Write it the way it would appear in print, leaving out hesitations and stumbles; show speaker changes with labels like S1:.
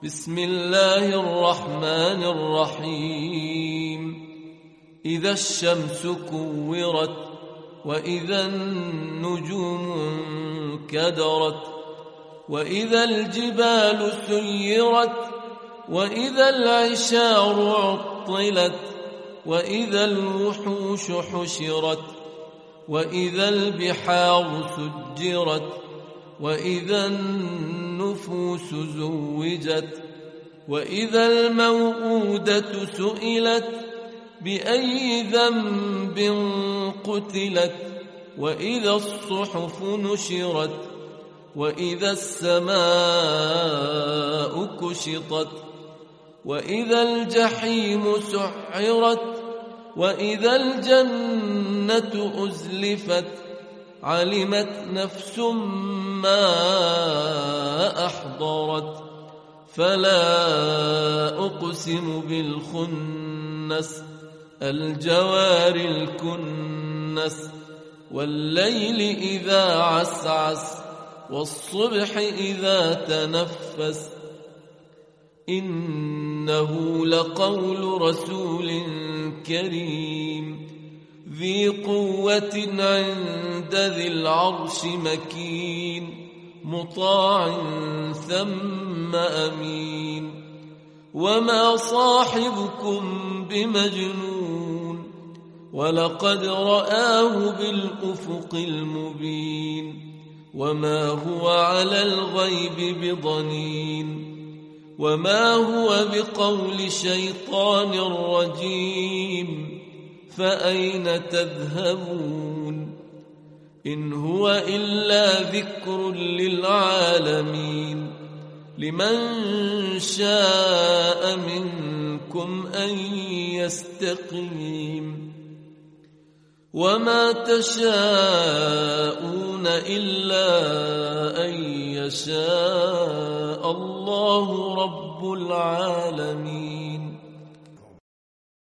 S1: بسم الله الرحمن الرحيم إذا الشمس كورت وإذا النجوم انكدرت وإذا الجبال سيرت وإذا العشار عطلت وإذا الوحوش حشرت وإذا البحار سجرت وإذا النفوس زوجت وإذا الموءودة سئلت بأي ذنب قتلت وإذا الصحف نشرت وإذا السماء كشطت وإذا الجحيم سعرت وإذا الجنة أزلفت علمت نفس ما أحضرت فلا أقسم بالخنس الجوار الكنس والليل إذا عسعس والصبح إذا تنفس إنه لقول رسول كريم ذي قوة عند ذي العرش مكين مطاع ثم أمين وما صاحبكم بمجنون ولقد رآه بالأفق المبين وما هو على الغيب بضنين وما هو بقول شيطان رجيم فأين تذهبون إن هو إلا ذكر للعالمين لمن شاء منكم أن يستقيم وما تشاءون إلا أن يشاء الله رب العالمين.